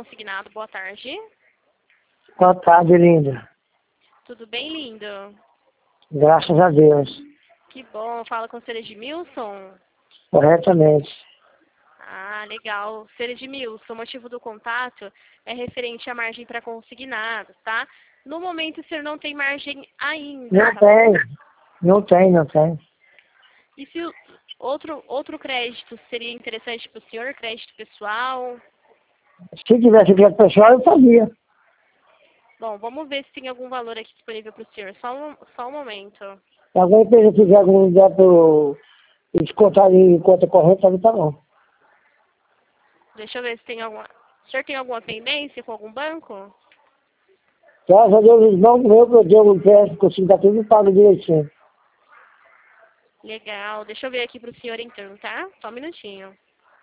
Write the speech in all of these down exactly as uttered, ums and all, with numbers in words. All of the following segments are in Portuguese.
consignado. Boa tarde. Boa tarde, linda. Tudo bem, lindo? Graças a Deus. Que bom. Fala com o senhor Edmilson? Corretamente. Ah, legal. Senhor Edmilson, o motivo do contato é referente à margem para consignado, tá? No momento, o senhor não tem margem ainda. Não tá tem. bom? Não tem, não tem. E se o- outro, outro crédito seria interessante para o senhor? Crédito pessoal? Se tivesse crédito pessoal, eu fazia. Bom, vamos ver se tem algum valor aqui disponível para o senhor. Só um, só um momento. Se alguma empresa quiser algum lugar para eu descontar em conta corrente, também tá bom. Deixa eu ver se tem alguma... O senhor tem alguma pendência com algum banco? Graças a Deus, os bancos meus que eu dei um empréstimo, consigo dar tudo e pago direitinho. Legal. Deixa eu ver aqui para o senhor então, tá? Só um minutinho.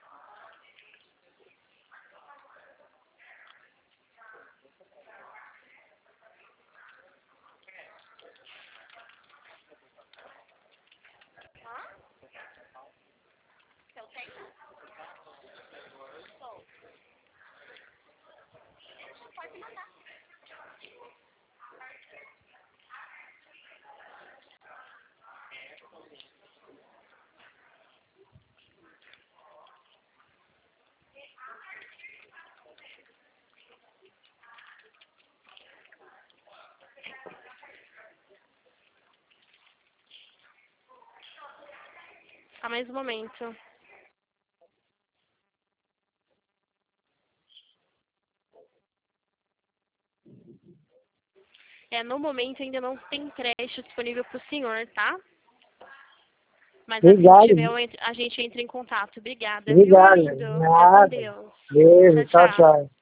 Só mais um momento. É, no momento ainda não tem crédito disponível para o senhor, tá? Mas assim que Obrigado. tiver, eu entro- a gente entra em contato. Obrigada, viu, Obrigado. lindo? Fica com Nada. Deus. Beijo. Tchau, Tchau, tchau. tchau.